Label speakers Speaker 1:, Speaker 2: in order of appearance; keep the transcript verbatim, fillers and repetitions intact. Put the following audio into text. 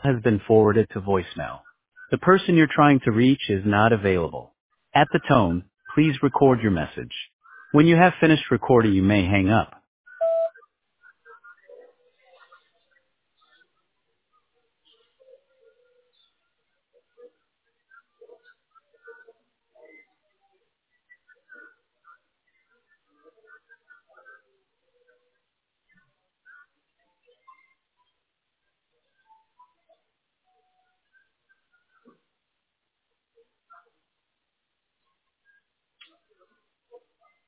Speaker 1: has been forwarded to voicemail. The person you're trying to reach is not available. At the tone, please record your message. When you have finished recording, you may hang up.